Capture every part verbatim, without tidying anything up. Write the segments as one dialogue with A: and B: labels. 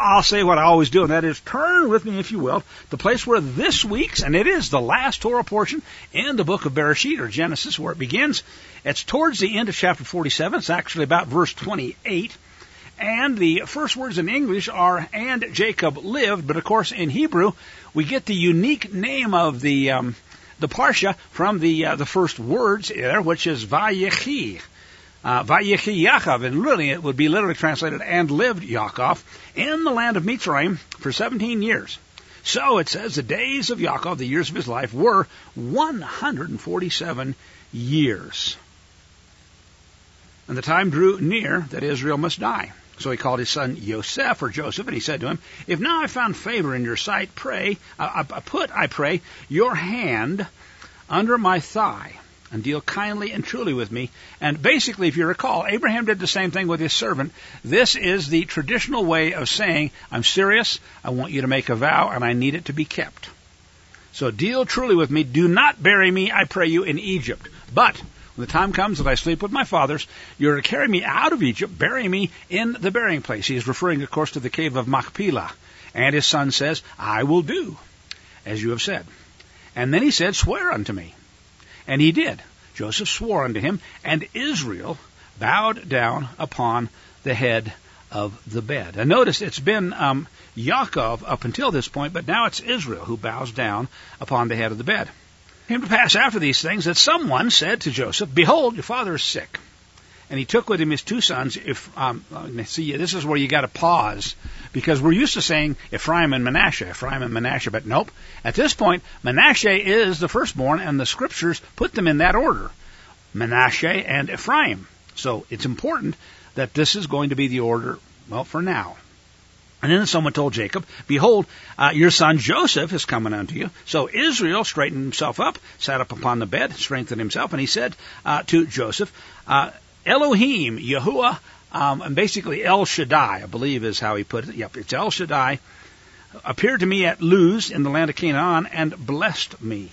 A: I'll say what I always do, and that is turn with me, if you will, the place where this week's, and it is the last Torah portion in the book of Bereshit, or Genesis, where it begins. It's towards the end of chapter forty-seven. It's actually about verse twenty-eight. And the first words in English are, and Jacob lived, but of course in Hebrew, we get the unique name of the um, the Parsha from the uh, the first words there, which is Vayechi. Uh, Vayechi Yaakov, and really it would be literally translated, and lived Yaakov in the land of Mitzrayim for seventeen years. So it says the days of Yaakov, the years of his life, were one hundred forty-seven years. And the time drew near that Israel must die. So he called his son Yosef, or Joseph, and he said to him, if now I found favor in your sight, pray, uh, I put, I pray, your hand under my thigh, and deal kindly and truly with me. And basically, if you recall, Abraham did the same thing with his servant. This is the traditional way of saying, I'm serious, I want you to make a vow, and I need it to be kept. So deal truly with me. Do not bury me, I pray you, in Egypt. But when the time comes that I sleep with my fathers, you're to carry me out of Egypt, bury me in the burying place. He is referring, of course, to the cave of Machpelah. And his son says, I will do as you have said. And then he said, swear unto me. And he did. Joseph swore unto him, and Israel bowed down upon the head of the bed. And notice it's been um, Yaakov up until this point, but now it's Israel who bows down upon the head of the bed. It came to pass after these things that someone said to Joseph, behold, your father is sick. And he took with him his two sons. If um, see, this is where you got to pause, because we're used to saying Ephraim and Manasseh, Ephraim and Manasseh, but nope. At this point, Manasseh is the firstborn, and the scriptures put them in that order, Manasseh and Ephraim. So it's important that this is going to be the order, well, for now. And then someone told Jacob, behold, uh, your son Joseph is coming unto you. So Israel straightened himself up, sat up upon the bed, strengthened himself, and he said uh, to Joseph, uh, Elohim, Yahuwah, um, and basically El Shaddai, I believe is how he put it. Yep, it's El Shaddai, appeared to me at Luz in the land of Canaan and blessed me.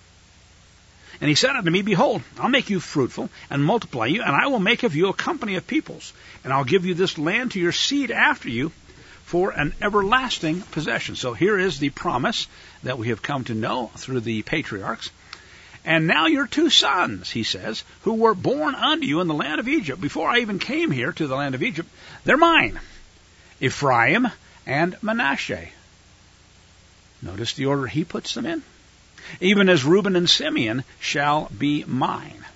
A: And he said unto me, behold, I'll make you fruitful and multiply you, and I will make of you a company of peoples, and I'll give you this land to your seed after you for an everlasting possession. So here is the promise that we have come to know through the patriarchs. And now your two sons, he says, who were born unto you in the land of Egypt, before I even came here to the land of Egypt, they're mine, Ephraim and Manasseh. Notice the order he puts them in. Even as Reuben and Simeon shall be mine.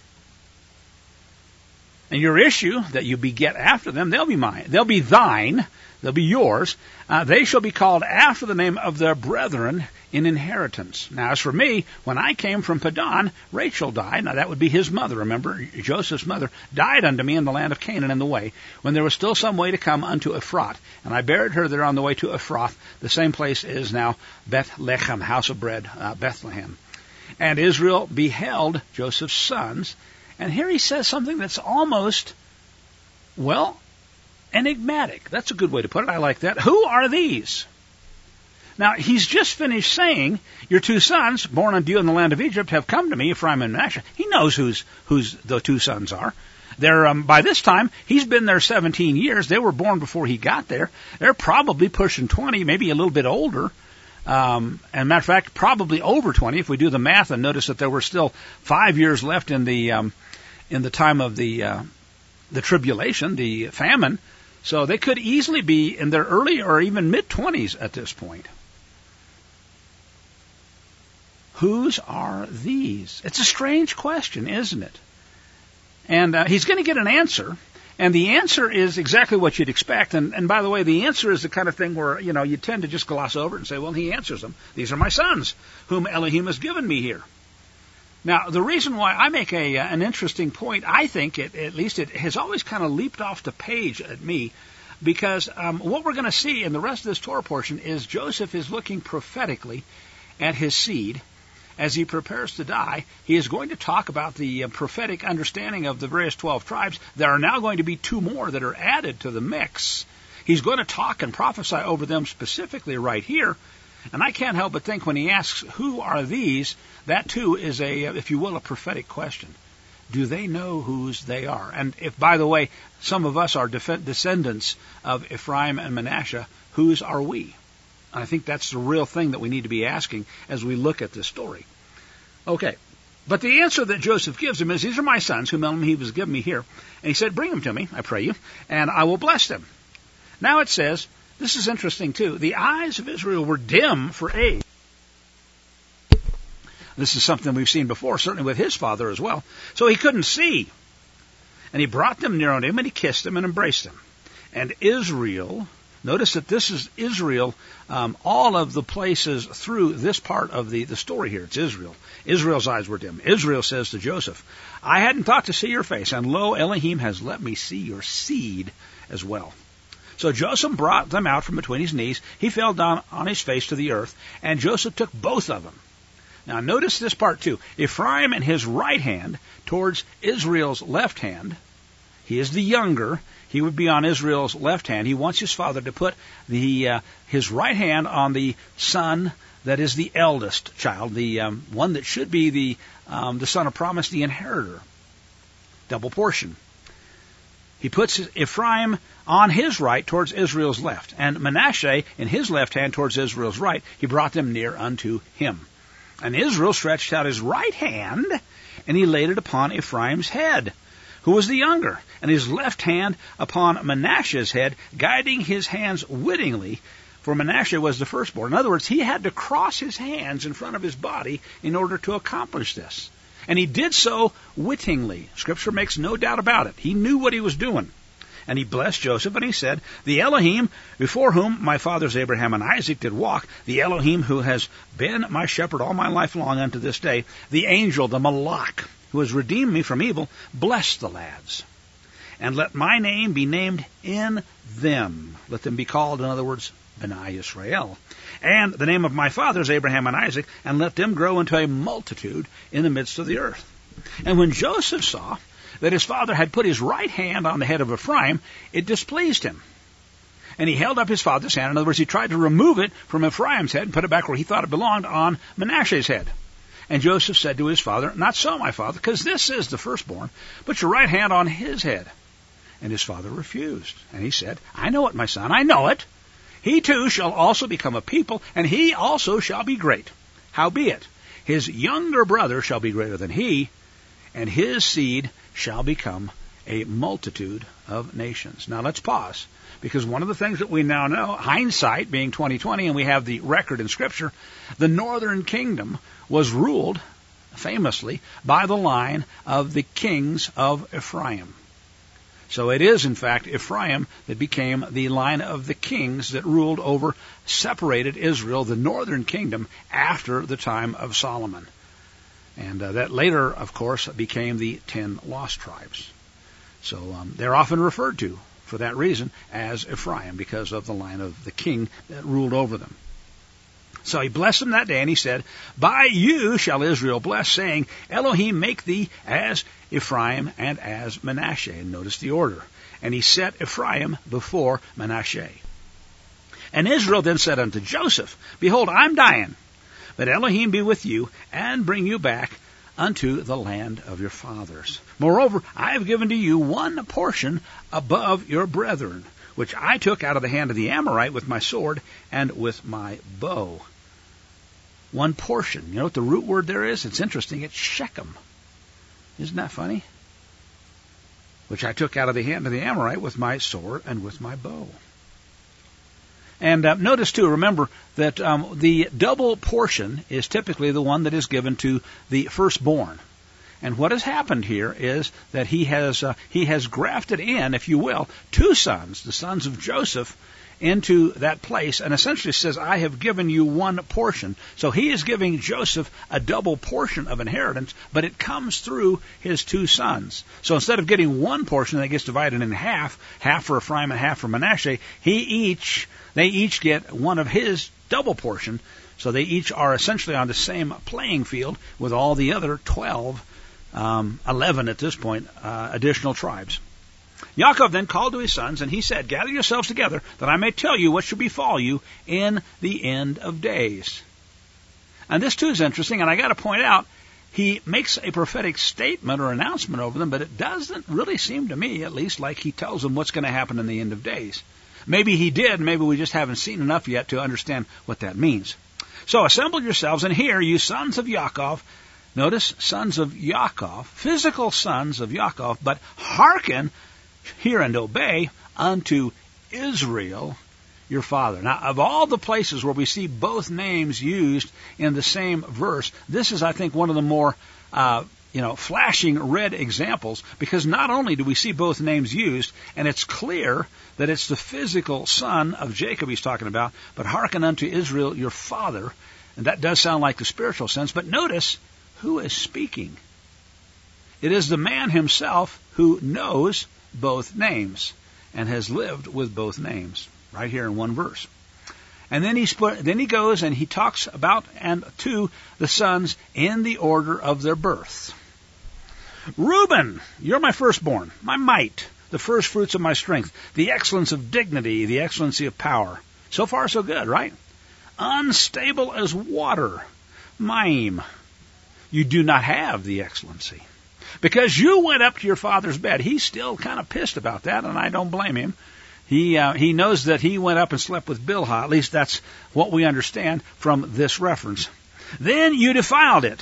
A: And your issue that you beget after them, they'll be mine. They'll be thine. They'll be yours. Uh, they shall be called after the name of their brethren in inheritance. Now, as for me, when I came from Padan, Rachel died. Now, that would be his mother. Remember, Joseph's mother died unto me in the land of Canaan in the way, when there was still some way to come unto Ephrath. And I buried her there on the way to Ephrath. The same place is now Bethlehem, house of bread, uh, Bethlehem. And Israel beheld Joseph's sons. And here he says something that's almost, well, enigmatic. That's a good way to put it. I like that. Who are these? Now, he's just finished saying, your two sons, born unto you in the land of Egypt, have come to me, Ephraim and Manasseh. He knows who's, who's the two sons are. They're, um, by this time, he's been there seventeen years. They were born before he got there. They're probably pushing twenty, maybe a little bit older. Um, and matter of fact, probably over twenty if we do the math and notice that there were still five years left in the, um, in the time of the, uh, the tribulation, the famine. So they could easily be in their early or even mid-twenties at this point. Whose are these? It's a strange question, isn't it? And uh, he's going to get an answer, and the answer is exactly what you'd expect. And, and by the way, the answer is the kind of thing where, you know, you tend to just gloss over it and say, well, he answers them. These are my sons, whom Elohim has given me here. Now, the reason why I make a uh, an interesting point, I think, it, at least it has always kind of leaped off the page at me, because um, what we're going to see in the rest of this Torah portion is Joseph is looking prophetically at his seed. As he prepares to die, he is going to talk about the uh, prophetic understanding of the various twelve tribes. There are now going to be two more that are added to the mix. He's going to talk and prophesy over them specifically right here. And I can't help but think when he asks, who are these, that too is a, if you will, a prophetic question. Do they know whose they are? And if, by the way, some of us are def- descendants of Ephraim and Manasseh, whose are we? I think that's the real thing that we need to be asking as we look at this story. Okay, but the answer that Joseph gives him is, these are my sons, whom he was given me here. And he said, bring them to me, I pray you, and I will bless them. Now it says, this is interesting too, the eyes of Israel were dim for age. This is something we've seen before, certainly with his father as well. So he couldn't see. And he brought them near unto him, and he kissed them and embraced them. And Israel, notice that this is Israel, um, all of the places through this part of the, the story here. It's Israel. Israel's eyes were dim. Israel says to Joseph, I hadn't thought to see your face, and lo, Elohim has let me see your seed as well. So Joseph brought them out from between his knees. He fell down on his face to the earth, and Joseph took both of them. Now notice this part too. Ephraim and his right hand towards Israel's left hand. He is the younger. He would be on Israel's left hand. He wants his father to put the uh, his right hand on the son that is the eldest child, the um, one that should be the um, the son of promise, the inheritor. Double portion. He puts Ephraim on his right towards Israel's left, and Manasseh in his left hand towards Israel's right. He brought them near unto him. And Israel stretched out his right hand, and he laid it upon Ephraim's head, who was the younger, and his left hand upon Manasseh's head, guiding his hands wittingly, for Manasseh was the firstborn. In other words, he had to cross his hands in front of his body in order to accomplish this. And he did so wittingly. Scripture makes no doubt about it. He knew what he was doing. And he blessed Joseph, and he said, the Elohim before whom my fathers Abraham and Isaac did walk, the Elohim who has been my shepherd all my life long unto this day, the angel, the Malach, who has redeemed me from evil, bless the lads. And let my name be named in them. Let them be called, in other words, B'nai Yisrael. And the name of my fathers Abraham and Isaac, and let them grow into a multitude in the midst of the earth. And when Joseph saw that his father had put his right hand on the head of Ephraim, it displeased him. And he held up his father's hand. In other words, he tried to remove it from Ephraim's head and put it back where he thought it belonged, on Manasseh's head. And Joseph said to his father, not so, my father, because this is the firstborn. Put your right hand on his head. And his father refused. And he said, I know it, my son, I know it. He too shall also become a people, and he also shall be great. Howbeit, his younger brother shall be greater than he, and his seed shall become a multitude of nations. Now let's pause, because one of the things that we now know, hindsight being twenty twenty, and we have the record in Scripture, the northern kingdom was ruled, famously, by the line of the kings of Ephraim. So it is, in fact, Ephraim that became the line of the kings that ruled over, separated Israel, the northern kingdom, after the time of Solomon. And uh, that later, of course, became the ten lost tribes. So um, they're often referred to, for that reason, as Ephraim, because of the line of the king that ruled over them. So he blessed them that day, and he said, by you shall Israel bless, saying, Elohim make thee as Ephraim and as Manasseh. And notice the order. And he set Ephraim before Manasseh. And Israel then said unto Joseph, behold, I'm dying, but Elohim be with you, and bring you back unto the land of your fathers. Moreover, I have given to you one portion above your brethren, which I took out of the hand of the Amorite with my sword and with my bow. One portion. You know what the root word there is? It's interesting. It's Shechem. Isn't that funny? Which I took out of the hand of the Amorite with my sword and with my bow. And uh, notice, too, remember that um, the double portion is typically the one that is given to the firstborn. And what has happened here is that he has uh, he has grafted in, if you will, two sons, the sons of Joseph, into that place, and essentially says, I have given you one portion. So he is giving Joseph a double portion of inheritance, but it comes through his two sons. So instead of getting one portion that gets divided in half, half for Ephraim and half for Manasseh, he each they each get one of his double portion. So they each are essentially on the same playing field with all the other twelve, um, eleven at this point, uh, additional tribes. Yaakov then called to his sons, and he said, gather yourselves together, that I may tell you what shall befall you in the end of days. And this too is interesting, and I got to point out, he makes a prophetic statement or announcement over them, but it doesn't really seem to me, at least, like he tells them what's going to happen in the end of days. Maybe he did, maybe we just haven't seen enough yet to understand what that means. So assemble yourselves and hear, you sons of Yaakov. Notice, sons of Yaakov, physical sons of Yaakov, but hearken, hear and obey unto Israel, your father. Now, of all the places where we see both names used in the same verse, this is, I think, one of the more, uh, you know, flashing red examples, because not only do we see both names used, and it's clear that it's the physical son of Jacob he's talking about, but hearken unto Israel, your father, and that does sound like the spiritual sense, but notice who is speaking. It is the man himself who knows both names and has lived with both names. Right here in one verse. And then he split, then he goes and he talks about and to the sons in the order of their birth. Reuben, you're my firstborn, my might, the first fruits of my strength, the excellence of dignity, the excellency of power. So far so good, right? Unstable as water, Maim, you do not have the excellency. Because you went up to your father's bed. He's still kind of pissed about that, and I don't blame him. He uh, he knows that he went up and slept with Bilhah. At least that's what we understand from this reference. Then you defiled it.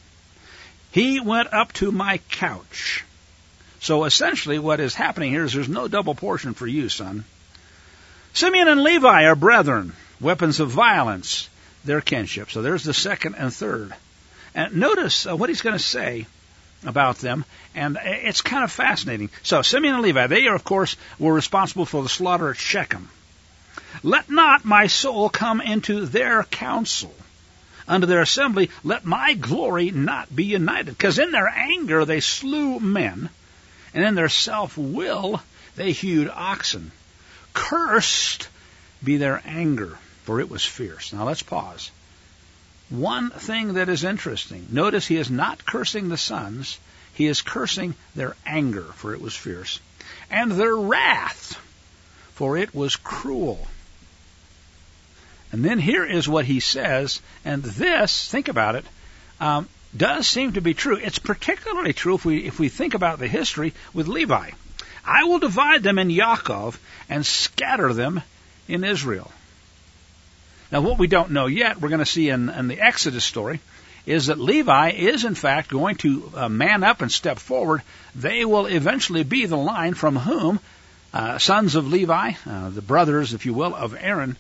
A: He went up to my couch. So essentially what is happening here is there's no double portion for you, son. Simeon and Levi are brethren, weapons of violence, their kinship. So there's the second and third. And notice uh, what he's going to say about them, and it's kind of fascinating. So, Simeon and Levi, they, are, of course, were responsible for the slaughter at Shechem. Let not my soul come into their council. Unto their assembly, let my glory not be united. Because in their anger they slew men, and in their self-will they hewed oxen. Cursed be their anger, for it was fierce. Now, let's pause. One thing that is interesting, notice he is not cursing the sons, he is cursing their anger, for it was fierce, and their wrath, for it was cruel. And then here is what he says, and this, think about it, um, does seem to be true. It's particularly true if we if we think about the history with Levi. I will divide them in Yaakov and scatter them in Israel. Now, what we don't know yet, we're going to see in, in the Exodus story, is that Levi is, in fact, going to uh, man up and step forward. They will eventually be the line from whom uh, sons of Levi, uh, the brothers, if you will, of Aaron,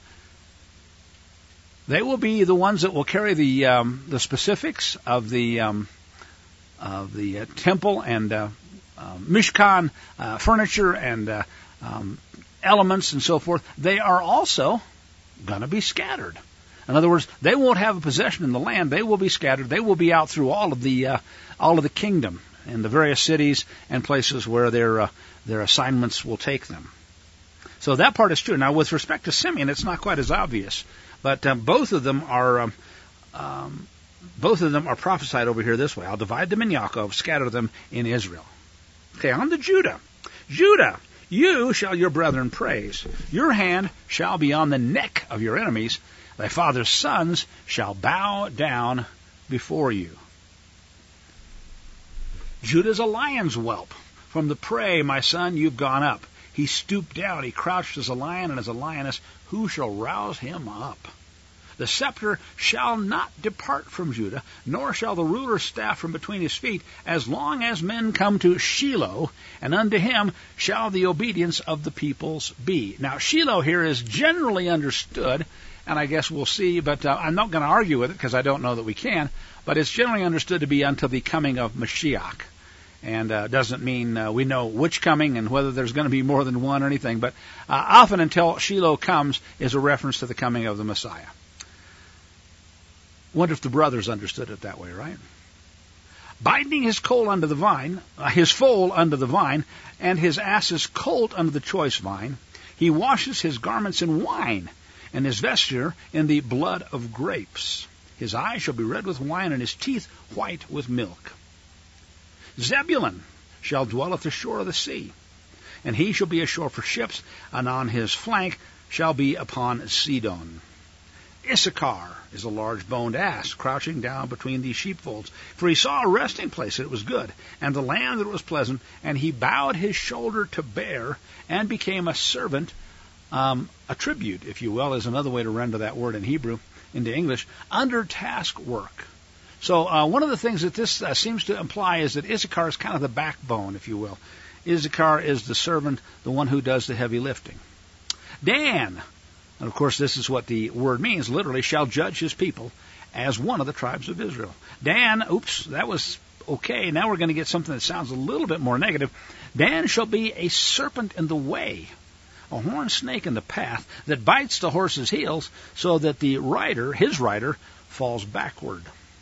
A: they will be the ones that will carry the um, the specifics of the um, of the uh, temple and uh, uh, Mishkan uh, furniture and uh, um, elements and so forth. They are also going to be scattered. In other words, they won't have a possession in the land. They will be scattered. They will be out through all of the uh, all of the kingdom in the various cities and places where their uh, their assignments will take them. So that part is true. Now, with respect to Simeon, it's not quite as obvious, but um, both of them are um, um, both of them are prophesied over here this way. I'll divide them in Yaakov, scatter them in Israel. Okay, on to Judah. Judah. You shall your brethren praise. Your hand shall be on the neck of your enemies. Thy father's sons shall bow down before you. Judah's a lion's whelp. From the prey, my son, you've gone up. He stooped down. He crouched as a lion and as a lioness. Who shall rouse him up? The scepter shall not depart from Judah, nor shall the ruler's staff from between his feet, as long as men come to Shiloh, and unto him shall the obedience of the peoples be. Now, Shiloh here is generally understood, and I guess we'll see, but uh, I'm not going to argue with it because I don't know that we can, but it's generally understood to be until the coming of Mashiach. And uh, doesn't mean uh, we know which coming and whether there's going to be more than one or anything, but uh, often until Shiloh comes is a reference to the coming of the Messiah. Wonder if the brothers understood it that way, right? Binding his colt under the vine, uh, his foal under the vine, and his ass's colt under the choice vine, he washes his garments in wine, and his vesture in the blood of grapes. His eyes shall be red with wine, and his teeth white with milk. Zebulun shall dwell at the shore of the sea, and he shall be a shore for ships, and on his flank shall be upon Sidon. Issachar is a large-boned ass, crouching down between these sheepfolds. For he saw a resting place, that it was good, and the land that it was pleasant, and he bowed his shoulder to bear, and became a servant Um, a tribute, if you will, is another way to render that word in Hebrew into English, under task work. So uh, one of the things that this uh, seems to imply is that Issachar is kind of the backbone, if you will. Issachar is the servant, the one who does the heavy lifting. Dan, and of course this is what the word means, literally, shall judge his people as one of the tribes of Israel. Dan, oops, that was okay. Now we're going to get something that sounds a little bit more negative. Dan shall be a serpent in the way, a horned snake in the path that bites the horse's heels so that the rider, his rider, falls backward.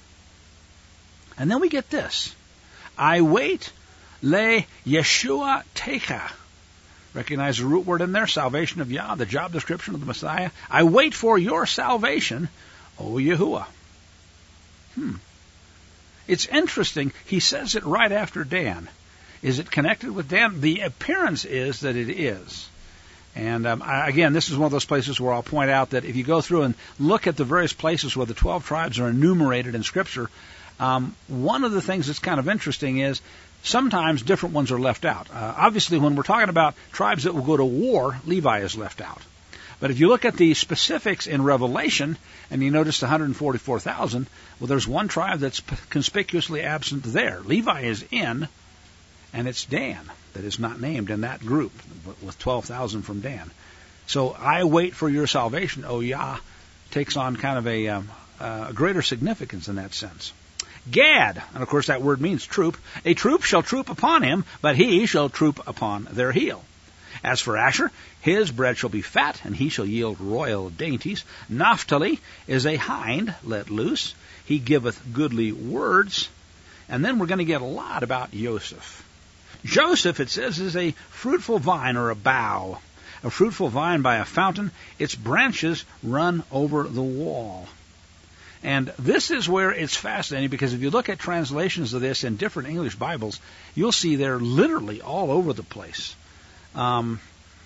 A: And then we get this. I wait le Yeshua techa. Recognize the root word in there, salvation of Yah, the job description of the Messiah. I wait for your salvation, O Yahuwah. Hmm. It's interesting. He says it right after Dan. Is it connected with Dan? The appearance is that it is. And um, I, again, this is one of those places where I'll point out that if you go through and look at the various places where the twelve tribes are enumerated in Scripture, um, one of the things that's kind of interesting is sometimes different ones are left out. Uh, obviously, when we're talking about tribes that will go to war, Levi is left out. But if you look at the specifics in Revelation, and you notice the one hundred forty-four thousand, well, there's one tribe that's conspicuously absent there. Levi is in, and it's Dan that is not named in that group, with twelve thousand from Dan. So I wait for your salvation, O Yah, takes on kind of a, um, a greater significance in that sense. Gad, and of course that word means troop. A troop shall troop upon him, but he shall troop upon their heel. As for Asher, his bread shall be fat, and he shall yield royal dainties. Naphtali is a hind let loose. He giveth goodly words. And then we're going to get a lot about Joseph. Joseph, it says, is a fruitful vine or a bough. A fruitful vine by a fountain. Its branches run over the wall. And this is where it's fascinating, because if you look at translations of this in different English Bibles, you'll see they're literally all over the place. Um,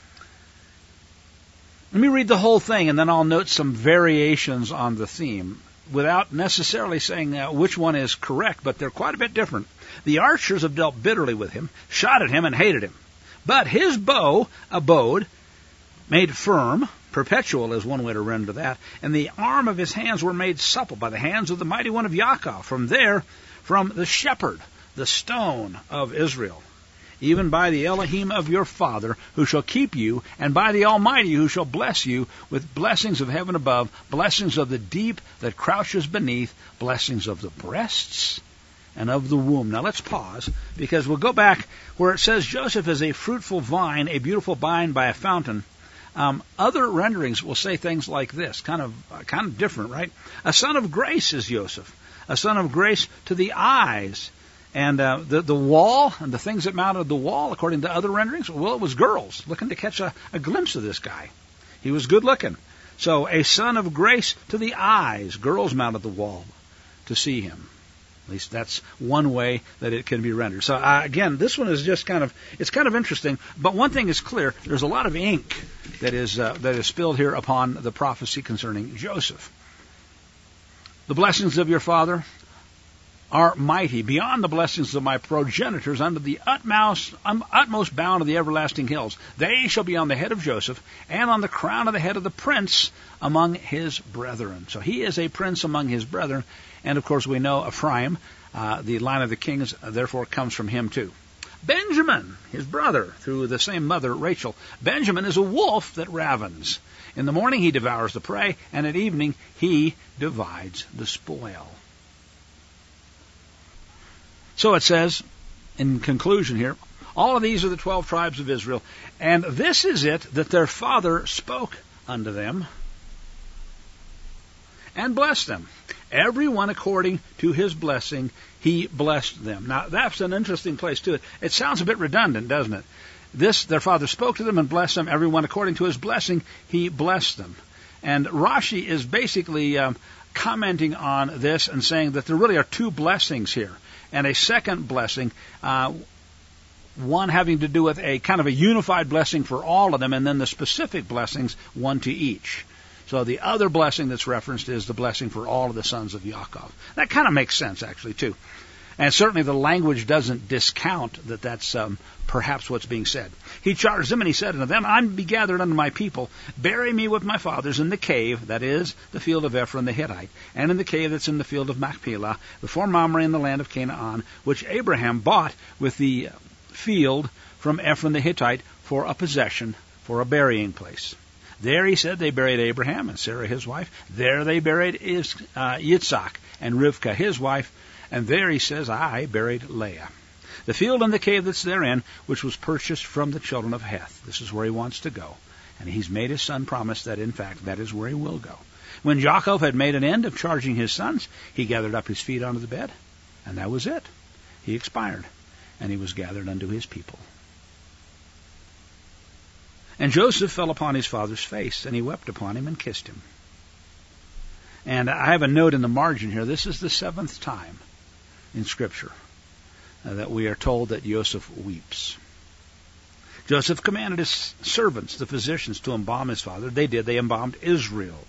A: let me read the whole thing, and then I'll note some variations on the theme, without necessarily saying uh, which one is correct, but they're quite a bit different. The archers have dealt bitterly with him, shot at him, and hated him. But his bow abode, made firm, perpetual is one way to render that, and the arm of his hands were made supple by the hands of the mighty one of Yaakov. From there, from the shepherd, the stone of Israel, even by the Elohim of your father, who shall keep you, and by the Almighty, who shall bless you with blessings of heaven above, blessings of the deep that crouches beneath, blessings of the breasts and of the womb. Now let's pause, because we'll go back where it says Joseph is a fruitful vine, a beautiful vine by a fountain. Um, other renderings will say things like this, kind of uh, kind of different, right? A son of grace is Joseph, a son of grace to the eyes. And uh, the, the wall and the things that mounted the wall, according to other renderings, well, it was girls looking to catch a, a glimpse of this guy. He was good looking. So a son of grace to the eyes. Girls mounted the wall to see him. At least that's one way that it can be rendered. So uh, again, this one is just kind of, it's kind of interesting. But one thing is clear, there's a lot of ink that is, uh, that is spilled here upon the prophecy concerning Joseph. The blessings of your father are mighty, beyond the blessings of my progenitors, under the utmost, um, utmost bound of the everlasting hills. They shall be on the head of Joseph, and on the crown of the head of the prince among his brethren. So he is a prince among his brethren, and of course we know Ephraim, uh, the line of the kings, uh, therefore comes from him too. Benjamin, his brother, through the same mother, Rachel. Benjamin is a wolf that ravens. In the morning he devours the prey, and at evening he divides the spoil. So it says, in conclusion here, all of these are the twelve tribes of Israel, and this is it that their father spoke unto them and blessed them. Every one according to his blessing, he blessed them. Now, that's an interesting place, too. It sounds a bit redundant, doesn't it? This, their father spoke to them and blessed them. Every one according to his blessing, he blessed them. And Rashi is basically um, commenting on this and saying that there really are two blessings here. And a second blessing, uh, one having to do with a kind of a unified blessing for all of them, and then the specific blessings, one to each. So the other blessing that's referenced is the blessing for all of the sons of Yaakov. That kind of makes sense, actually, too. And certainly the language doesn't discount that that's um, perhaps what's being said. He charged them, and he said unto them, I be gathered unto my people. Bury me with my fathers in the cave, that is, the field of Ephron the Hittite, and in the cave that's in the field of Machpelah, before Mamre in the land of Canaan, which Abraham bought with the field from Ephron the Hittite for a possession, for a burying place. There, he said, they buried Abraham and Sarah his wife. There they buried Is, uh, Yitzhak and Rivkah his wife. And there, he says, I buried Leah. The field and the cave that's therein, which was purchased from the children of Heth. This is where he wants to go. And he's made his son promise that, in fact, that is where he will go. When Jacob had made an end of charging his sons, he gathered up his feet onto the bed. And that was it. He expired. And he was gathered unto his people. And Joseph fell upon his father's face, and he wept upon him and kissed him. And I have a note in the margin here. This is the seventh time in Scripture uh, that we are told that Joseph weeps. Joseph commanded his servants, the physicians, to embalm his father. They did. They embalmed Israel.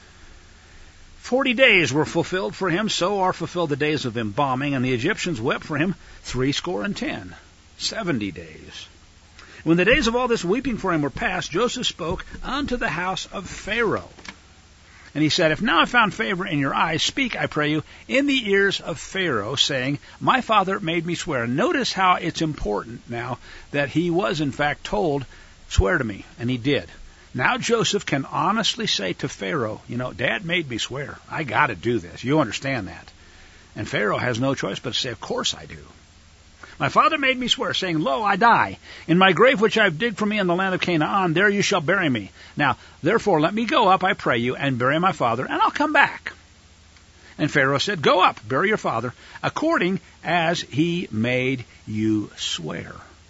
A: Forty days were fulfilled for him, so are fulfilled the days of embalming, and the Egyptians wept for him threescore and ten, seventy days. When the days of all this weeping for him were past, Joseph spoke unto the house of Pharaoh. And he said, If now I found favor in your eyes, speak, I pray you, in the ears of Pharaoh, saying, My father made me swear. Notice how it's important now that he was in fact told, swear to me, and he did. Now Joseph can honestly say to Pharaoh, you know, Dad made me swear. I got to do this. You understand that. And Pharaoh has no choice but to say, of course I do. My father made me swear, saying, Lo, I die. In my grave which I have digged for me in the land of Canaan, there you shall bury me. Now, therefore, let me go up, I pray you, and bury my father, and I'll come back. And Pharaoh said, Go up, bury your father, according as he made you swear.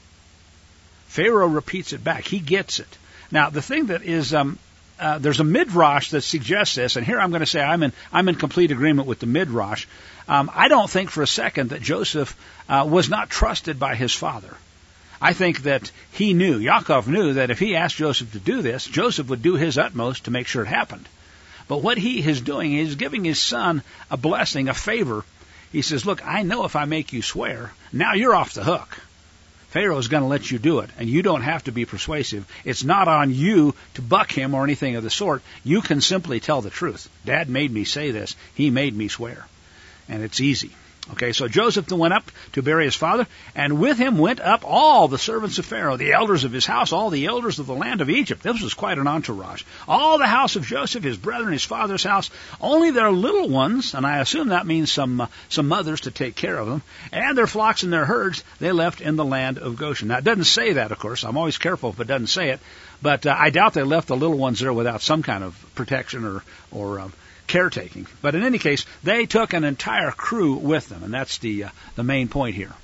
A: Pharaoh repeats it back. He gets it. Now, the thing that is, um, uh, there's a midrash that suggests this, and here I'm going to say I'm in, I'm in complete agreement with the midrash. Um, I don't think for a second that Joseph uh, was not trusted by his father. I think that he knew, Yaakov knew, that if he asked Joseph to do this, Joseph would do his utmost to make sure it happened. But what he is doing is giving his son a blessing, a favor. He says, look, I know if I make you swear, now you're off the hook. Pharaoh is going to let you do it, and you don't have to be persuasive. It's not on you to buck him or anything of the sort. You can simply tell the truth. Dad made me say this. He made me swear. And it's easy. Okay, so Joseph then went up to bury his father, and with him went up all the servants of Pharaoh, the elders of his house, all the elders of the land of Egypt. This was quite an entourage. All the house of Joseph, his brethren, his father's house, only their little ones, and I assume that means some uh, some mothers to take care of them, and their flocks and their herds, they left in the land of Goshen. Now, it doesn't say that, of course. I'm always careful if it doesn't say it, but uh, I doubt they left the little ones there without some kind of protection or, or um, caretaking. But in any case, they took an entire crew with them, and that's the uh, the main point here.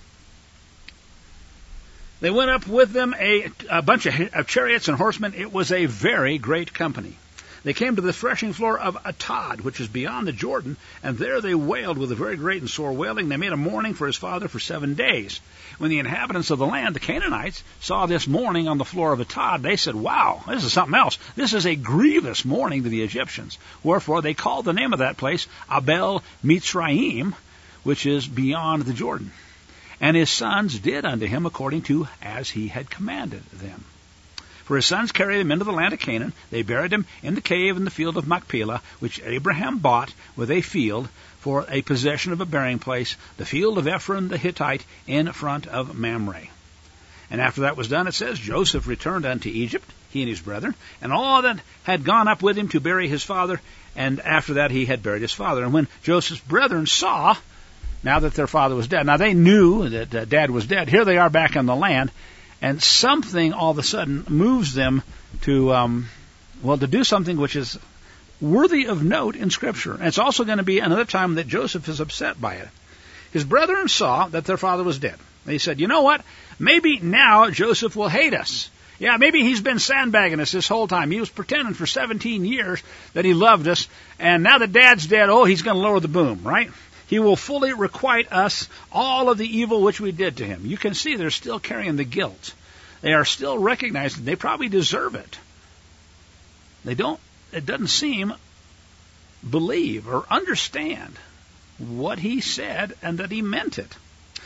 A: They went up with them a, a bunch of, of chariots and horsemen. It was a very great company. They came to the threshing floor of Atad, which is beyond the Jordan, and there they wailed with a very great and sore wailing. They made a mourning for his father for seven days. When the inhabitants of the land, the Canaanites, saw this mourning on the floor of Atad, they said, wow, this is something else. This is a grievous mourning to the Egyptians. Wherefore they called the name of that place Abel Mitzrayim, which is beyond the Jordan. And his sons did unto him according to as he had commanded them. For his sons carried him into the land of Canaan. They buried him in the cave in the field of Machpelah, which Abraham bought with a field for a possession of a burying place, the field of Ephron the Hittite in front of Mamre. And after that was done, it says, Joseph returned unto Egypt, he and his brethren, and all that had gone up with him to bury his father, and after that he had buried his father. And when Joseph's brethren saw, now that their father was dead, now they knew that uh, dad was dead, here they are back in the land, and something all of a sudden moves them to, um, well, to do something which is worthy of note in Scripture. And it's also going to be another time that Joseph is upset by it. His brethren saw that their father was dead. They said, you know what? Maybe now Joseph will hate us. Yeah, maybe he's been sandbagging us this whole time. He was pretending for seventeen years that he loved us, and now that Dad's dead, oh, he's going to lower the boom, right? He will fully requite us all of the evil which we did to him. You can see they're still carrying the guilt. They are still recognizing they probably deserve it. They don't, it doesn't seem, believe or understand what he said and that he meant it.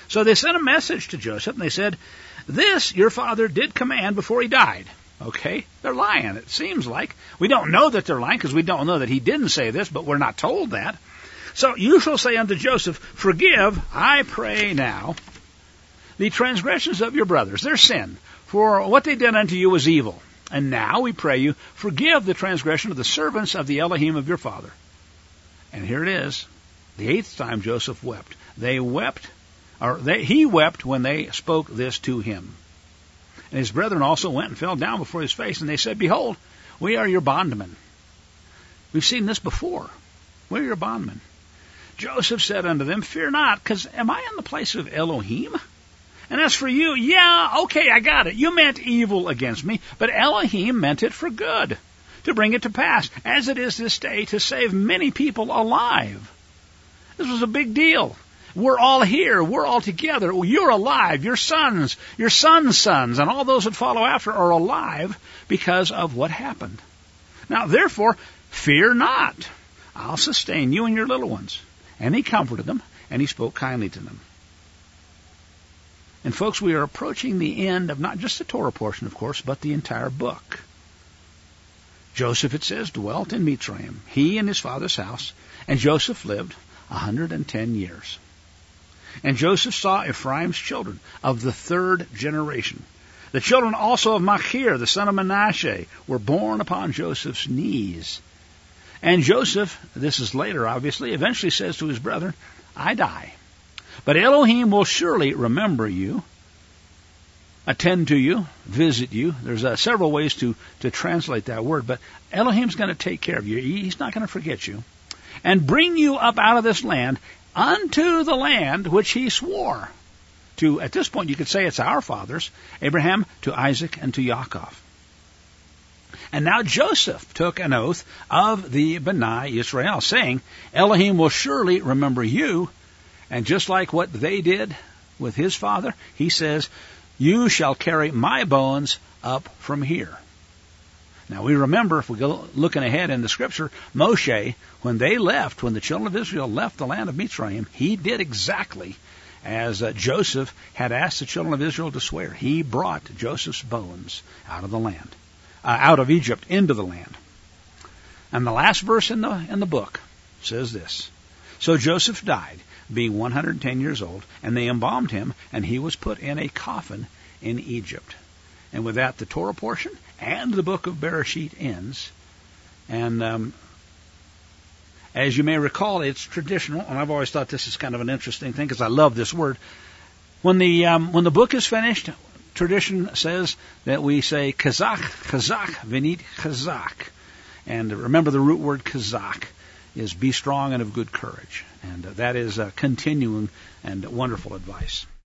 A: So they sent a message to Joseph, and they said, this your father did command before he died. Okay? They're lying, it seems like. We don't know that they're lying, because we don't know that he didn't say this, but we're not told that. So you shall say unto Joseph, forgive, I pray now, the transgressions of your brothers, their sin, for what they did unto you was evil. And now we pray you, forgive the transgression of the servants of the Elohim of your father. And here it is. The eighth time Joseph wept. They wept, or they, he wept when they spoke this to him. And his brethren also went and fell down before his face, and they said, behold, we are your bondmen. We've seen this before. We're your bondmen. Joseph said unto them, fear not, because am I in the place of Elohim? And as for you, yeah, okay, I got it. You meant evil against me, but Elohim meant it for good, to bring it to pass, as it is this day, to save many people alive. This was a big deal. We're all here. We're all together. You're alive. Your sons, your sons' sons, and all those that follow after are alive because of what happened. Now, therefore, fear not. I'll sustain you and your little ones. And he comforted them, and he spoke kindly to them. And folks, we are approaching the end of not just the Torah portion, of course, but the entire book. Joseph, it says, dwelt in Mitzrayim, he and his father's house, and Joseph lived a hundred and ten years. And Joseph saw Ephraim's children of the third generation. The children also of Machir, the son of Manasseh, were born upon Joseph's knees. And Joseph, this is later obviously, eventually says to his brethren, I die. But Elohim will surely remember you, attend to you, visit you. There's uh, several ways to, to translate that word, but Elohim's going to take care of you. He's not going to forget you. And bring you up out of this land unto the land which he swore to. At this point, you could say it's our fathers, Abraham, to Isaac, and to Yaakov. And now Joseph took an oath of the B'nai Yisrael, saying, Elohim will surely remember you. And just like what they did with his father, he says, you shall carry my bones up from here. Now we remember, if we go looking ahead in the scripture, Moshe, when they left, when the children of Israel left the land of Mitzrayim, he did exactly as uh, Joseph had asked the children of Israel to swear. He brought Joseph's bones out of the land, uh, out of Egypt into the land. And the last verse in the in the book says this: so Joseph died, being one hundred ten years old, and they embalmed him, and he was put in a coffin in Egypt. And with that, the Torah portion and the book of Bereshit ends. And um, as you may recall, it's traditional, and I've always thought this is kind of an interesting thing because I love this word. When the um, when the book is finished, tradition says that we say Kazak, Kazak, Vinit Kazak. And remember, the root word Kazak is be strong and of good courage. And uh, that is uh, continuing and wonderful advice.